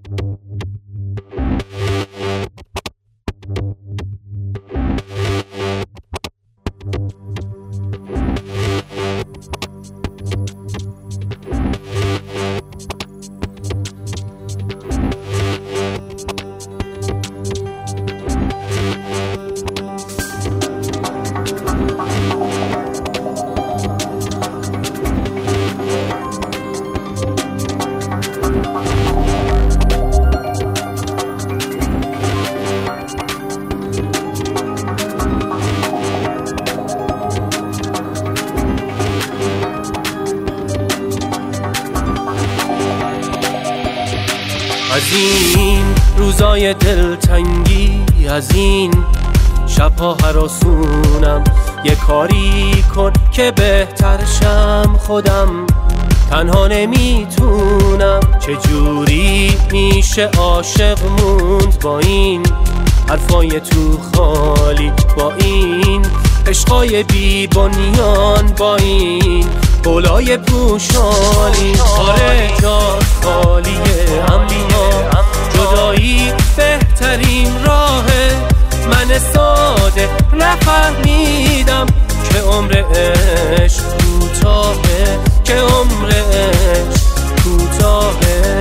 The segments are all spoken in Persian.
از این روزای دلتنگی، از این شبها هراسونم، یه کاری کن که بهتر شم. خودم تنها نمیتونم، چجوری میشه عاشق موند با این حرفای تو خالی، با این عشقای بی بنیان، با این قولای پوشالی. آره جا خالیه اما جدایی بهترین راهه. من ساده نفهمیدم که عمر عشق کوتاهه، که عمر عشق کوتاهه.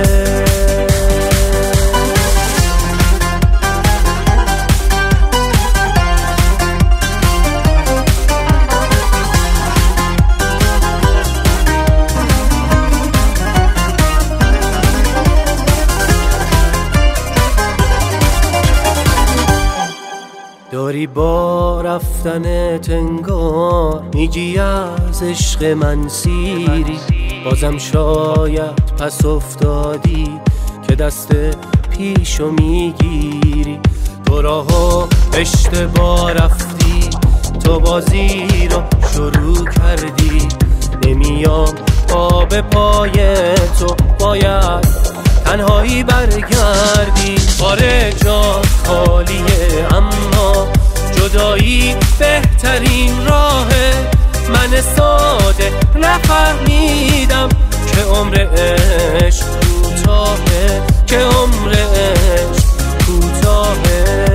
داری با رفتنت انگار میگی از عشق من سیری، بازم شاید پس افتادی که دست پیشو میگیری. تو راهو اشتباه رفتی، تو بازی رو شروع کردی. نمیام پا پای تو، باید تنهایی برگردی. آره جا خالیه اما جدایی بهترین راهه. من ساده نفهمیدم که عمر عشق کوتاهه، که عمر عشق کوتاهه.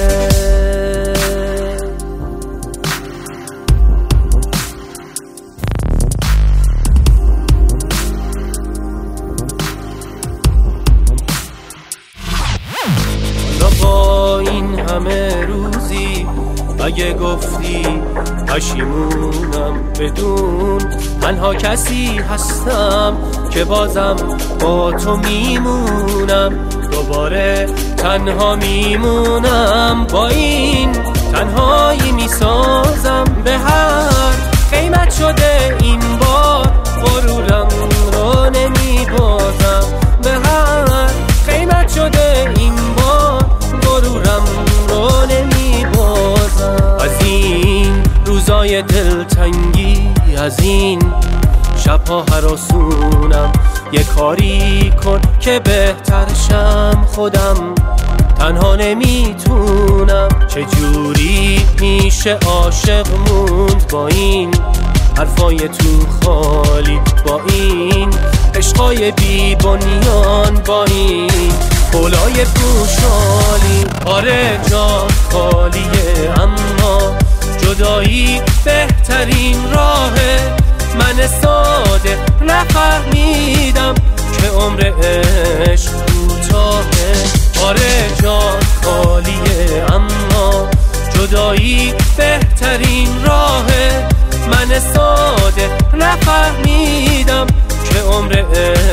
با این همه روزی اگه گفتی پشیمونم، بدون تنها کسی هستم که بازم با تو میمونم. دوباره تنها میمونم، با این تنهایی میسازم. به هر قیمت شده این بار غرورم رو نمیبازم. به هر قیمت شده این بار غرورم رو نمیبازم. از این روزای دلتنگی، از این شبها هراسونم، یه کاری کن که بهتر شم. خودم تنها نمیتونم، چجوری میشه عاشق موند با این حرفای تو خالی، با این عشقای بی بنیان، با این قولای پوشالی. آره جا خالیه اما جدایی بهترین راهه. من ساده نفهمیدم که عمر عشق کوتاهه. آره جا خالیه اما جدایی بهترین راهه. من ساده نفهمیدم که عمر